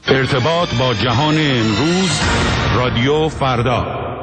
ارتباط با جهان امروز، رادیو فردا.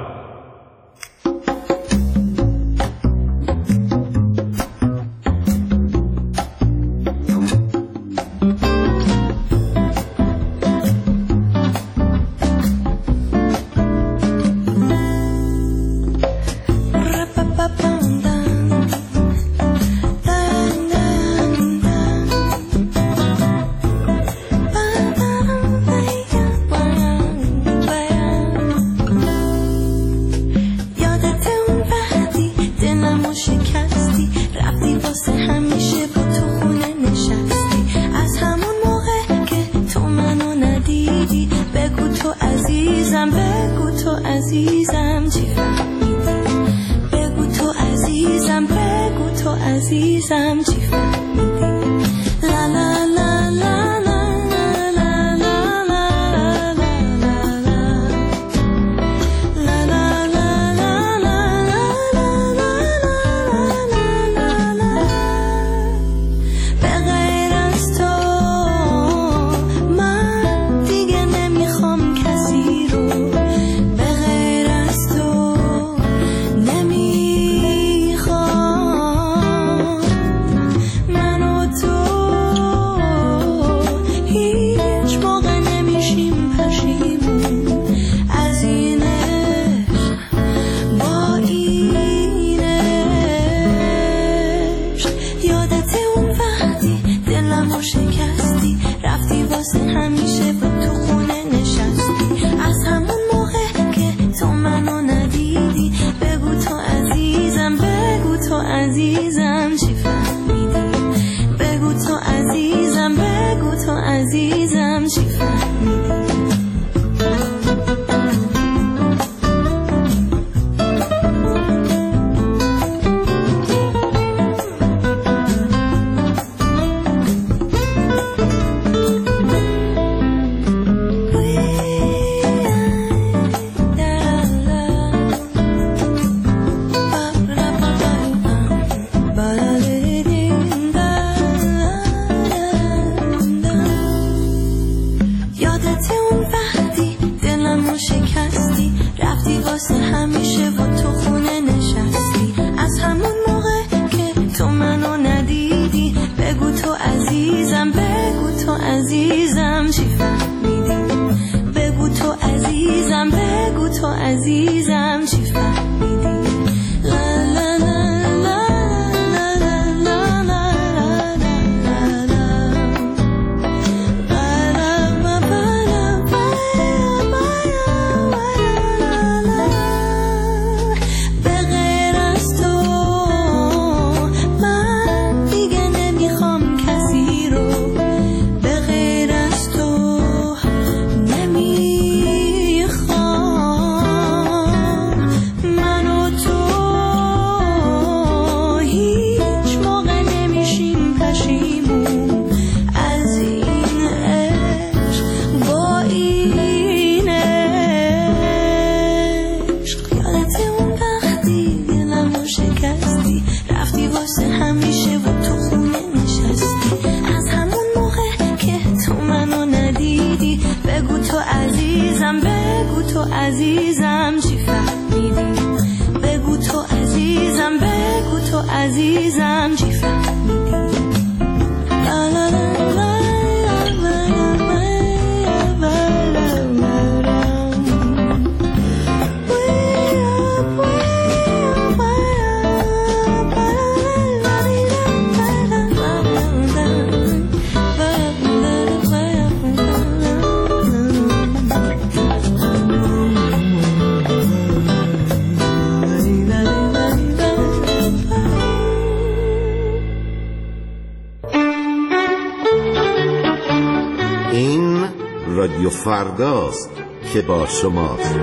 رادیو فرداست که با شماست.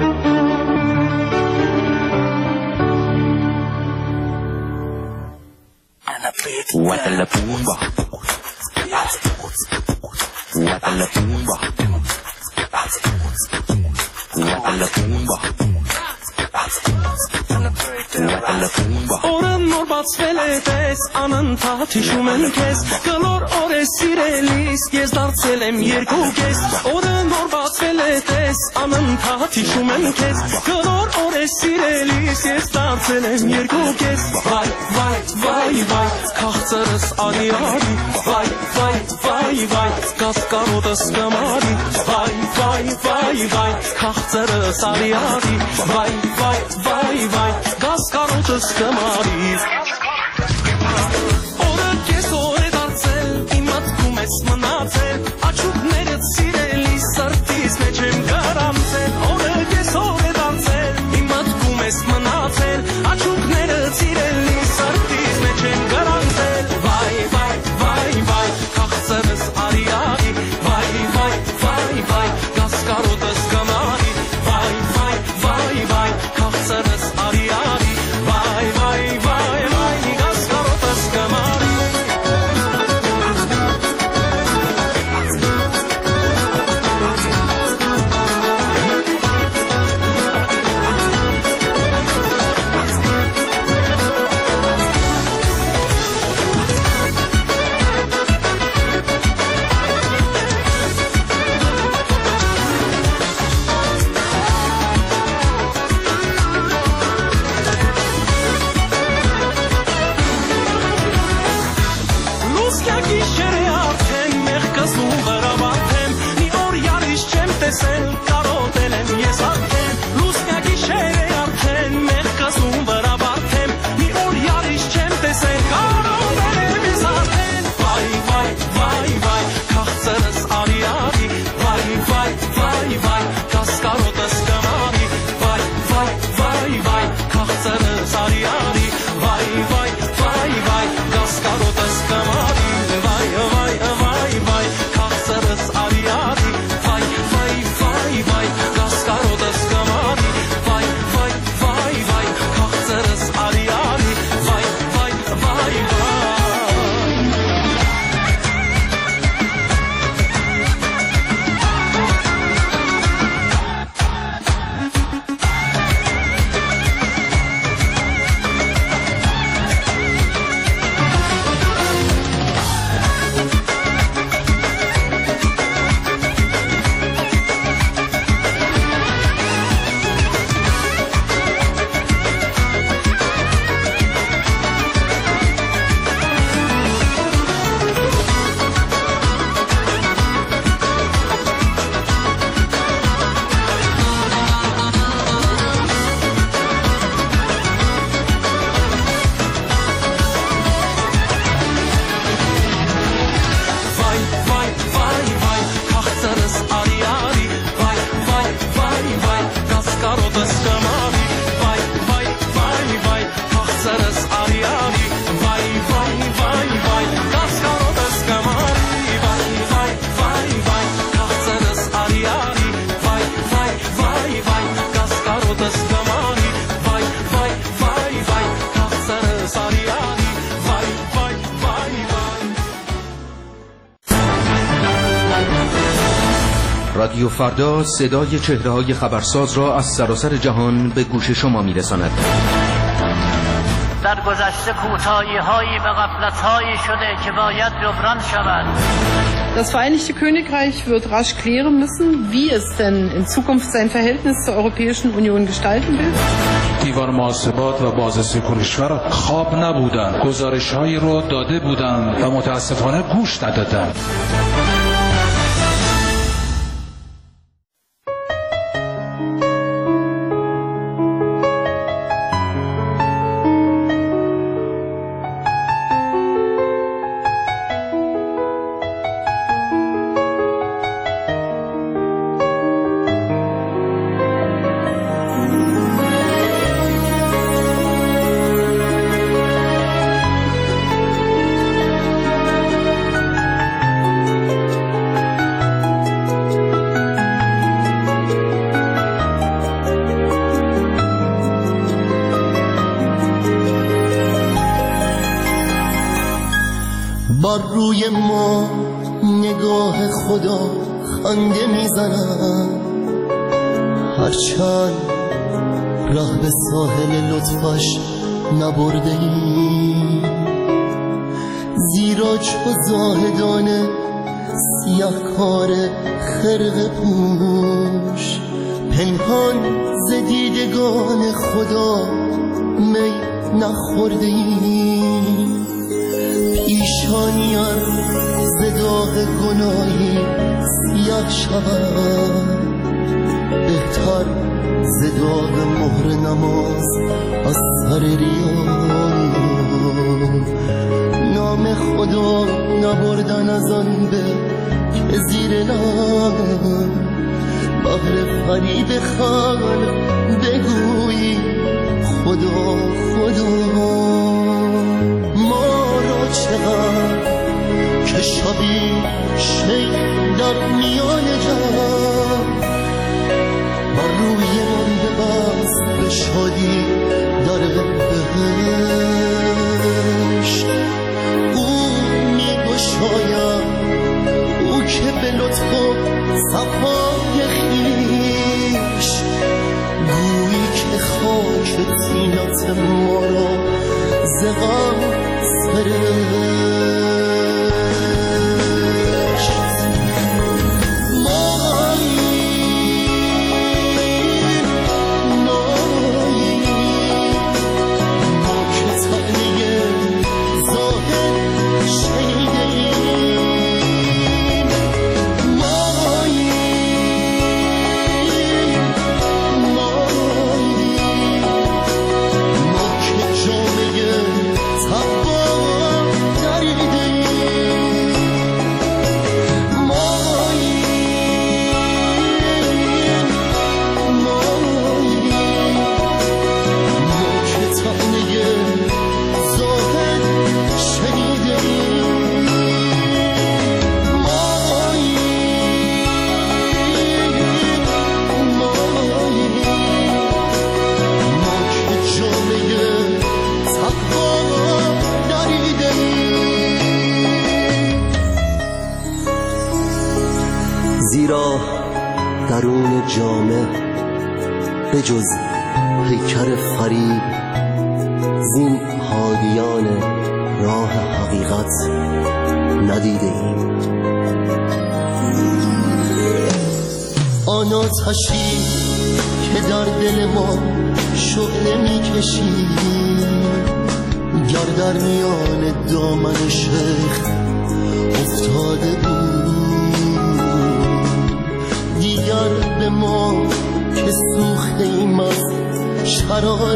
Ora norba բացվել է տես անընդհատիշում եմ քեզ կլոր օրես սիրելիս ես դարձել եմ երկու կես օրը նոր բացվել է տես անընդհատիշում եմ քեզ կլոր օրես սիրելիս ես դարձել եմ երկու կես վայ վայ վայ վայ քաղցրս արի արի վայ վայ վայ վայ կասկարոտս կմարի վայ վայ վայ վայ քաղցրս արի արի վայ վայ վայ վայ կասկարոտս կմարի օրը կես օր է դարձել իմ մտքում ես մնացել աչուկներդ սիրելի սրտիս մեջ եմ գարանցել օրը կես օր է դարձել իմ մտքում ես մնացել աչուկներդ սիրելի սրտիս մեջ եմ գարանցել վայ վայ վայ վայ քաղցրս արի արի վայ վայ վայ վայ կասկարոտս կմարի վայ վայ վայ վայ քաղցրս արի արի վայ վայ վայ վայ կասկարոտս կմարի رادیو فردا صدای چهره‌های خبرساز را از سراسر جهان به گوش شما می‌رساند. در گذشته کوتاهی‌هایی و غفلت‌هایی شده که باید جبران شود. Das Vereinigte Königreich wird rasch klären müssen, wie es denn in Zukunft sein Verhältnis zur Europäischen Union gestalten will. دیوان محاسبات و بازرسی کشور خواب نبودند. گزارش‌هایی رو داده بودند و متاسفانه گوش ندادند. بر روی ما نگاه خدا خنده میزنم، هرچند راه به ساحل لطفش نبرده ای، زیرا چو زاهدان سیاهکار خرقه پوش پنهان ز دیدگان خدا می نخورده ای. پیشانیان ز داغ گناهی سیاه شود، بهتر ز داغ مهر نماز از سر ریا. نام خدا نبردن از آن به که زیر لب بهر فریب خلق بگویی خدا خدا. ما را چقدر که شبی شیخ در میان جمع بر روی من ببست به شادی در بهشت. او می گشاید، او که به لطف و صفای خویش گویی که خاک طینت ما را ز غم سرشت. زیرا درون جامه به جز پیکر فریب زین حالیان راه حقیقت ندیده ایم. آن آتشی که در دل ما شعله می کشی گر در میان دامن شیخ افتاده بود، دیگر به ما که سوخته ایم از شرار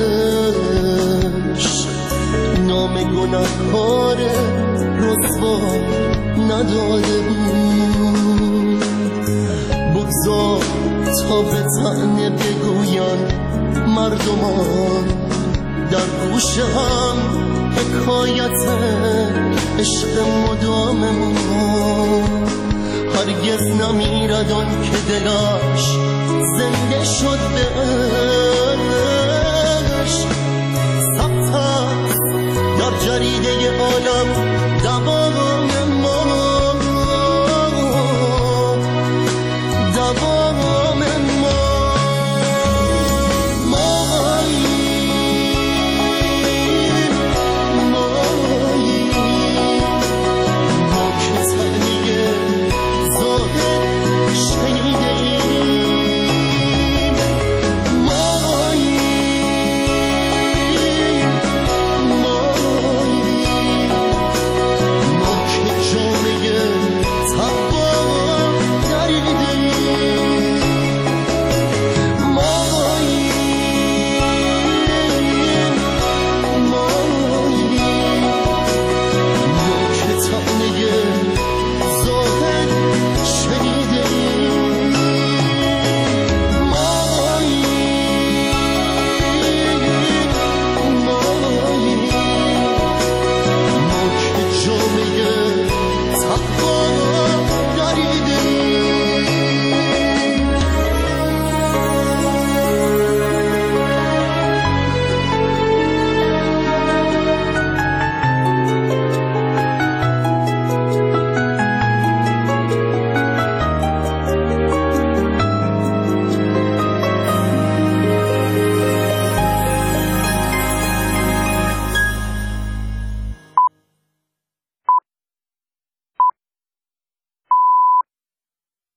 عشق نام گناهکار رسوا نداده بود. بگذار تا به طعنه بگوین مردمان در گوش هم حکایت عشق مداممون. هرگز نمیرد آن که دلش زنده شد به عشق. ثبت در جریده عالم